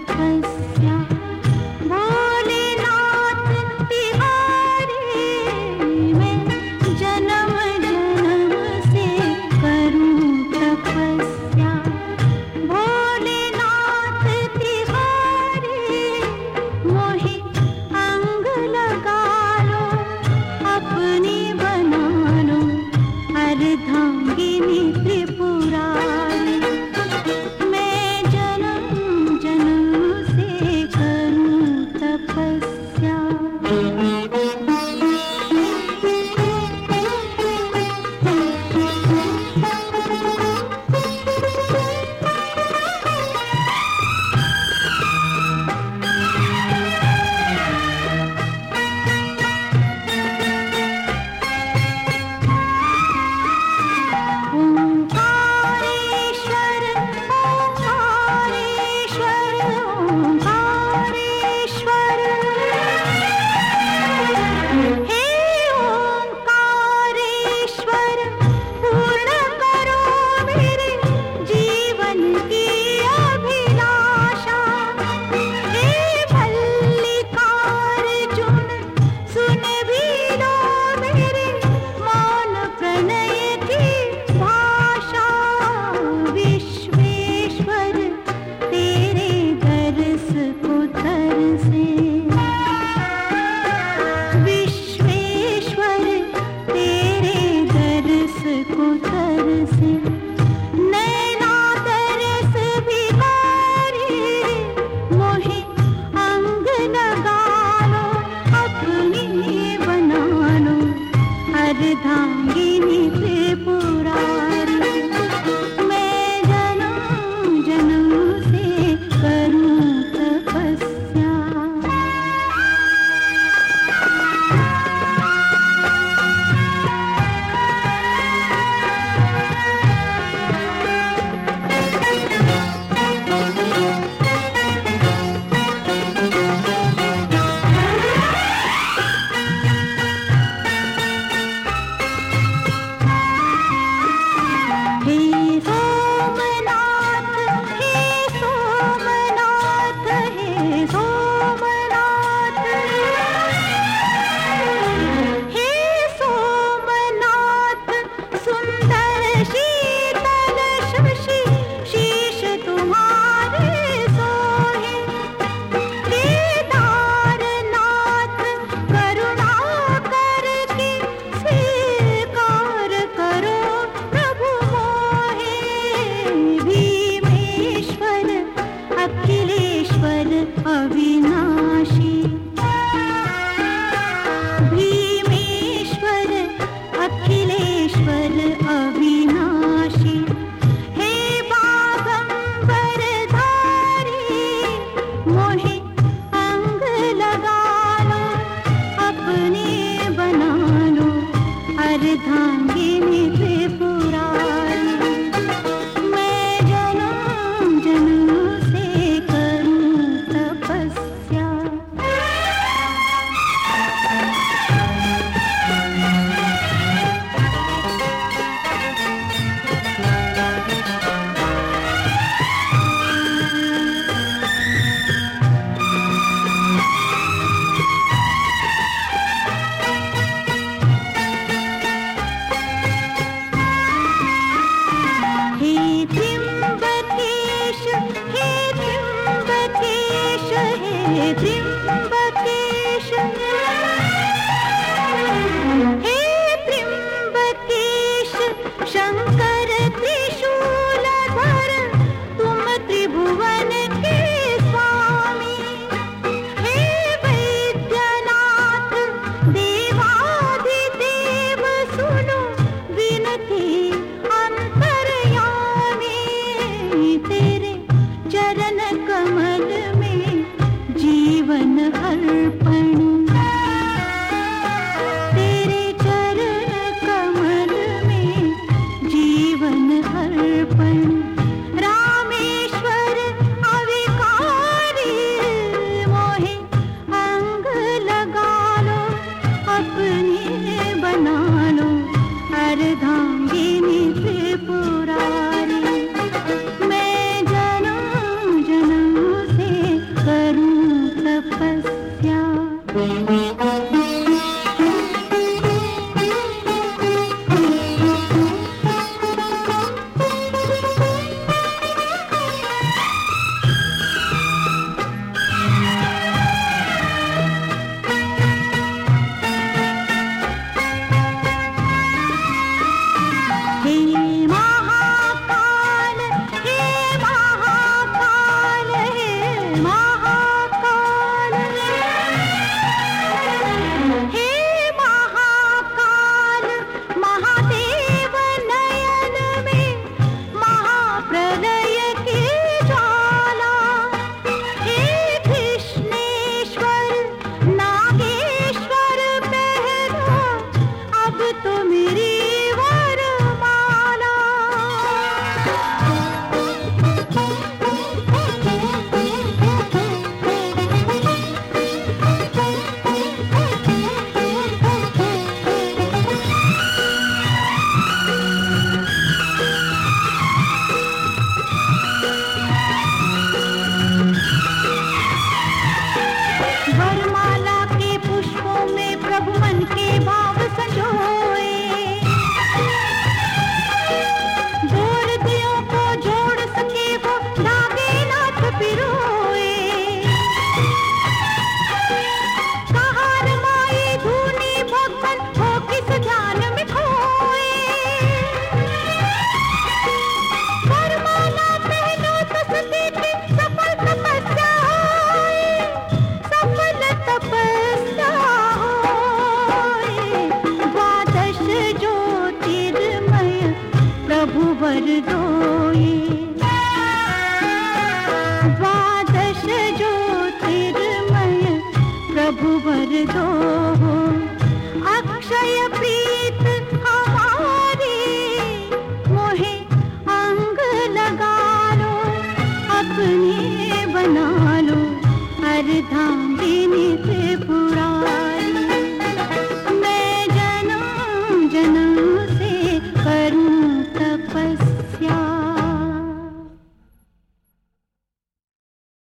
तपस्या भोलेनाथ तिहारी मैं जन्म जन्म से करूं तपस्या भोलेनाथ तिहारी मोहि अंग लगा लो अपनी बना लो अर्धांगिनी त्रिपुरारी मैं जन्म जन्म से करूं तपस्या ओंकारेश्वर ओंकारेश्वर ओंकारेश्वर हे ओंकारेश्वर पूर्ण करो मेरे जीवन की अभिलाषा हे मल्लिकार्जुन सुन भी लो मेरे मौन प्रणय की भाषा विश्वेश्वर तेरे दर्श को तरसे विश्वेश्वर तेरे दर्श को तरसे नैना तरस भिखारी मोहि अंग लगा लो अपनी बना लो अर्धांगिनी त्रिपुरारी मैं जन्म जन्म से करूं तपस्या हे सोमनाथ हे सोमनाथ हे सोमनाथ हे सोमनाथ सुंदर शीतल शशि शीश तुम्हारे सोहे केदारनाथ करुणा करके स्वीकार करो प्रभु मोहे भीमेश्वर अखिलेश्वर अविनाशी भीमेश्वर अखिलेश्वर अविनाशी हे बागंबरधारी मोहि अंग लगा लो अपनी बना लो अर्धांगिनी त्रिपुरारी मैं जन्म जन्म से करूं तपस्या हे त्र्यंबकेश हे त्र्यंबकेश हे त्र्यंबकेश हे त्र्यंबकेश शंकर त्रिशूलधर तुम त्रिभुवन के स्वामी हे वैद्यनाथ देवाधिदेव सुनो विनती अंतर्यामी तेरे चरण कमल में जीवन ज्योतिर्मय प्रभु वर दो। अक्षय प्रीत हमारी मोहे अंग लगा लो, अपने बना लो अर्धांगिनी त्रिपुरारी।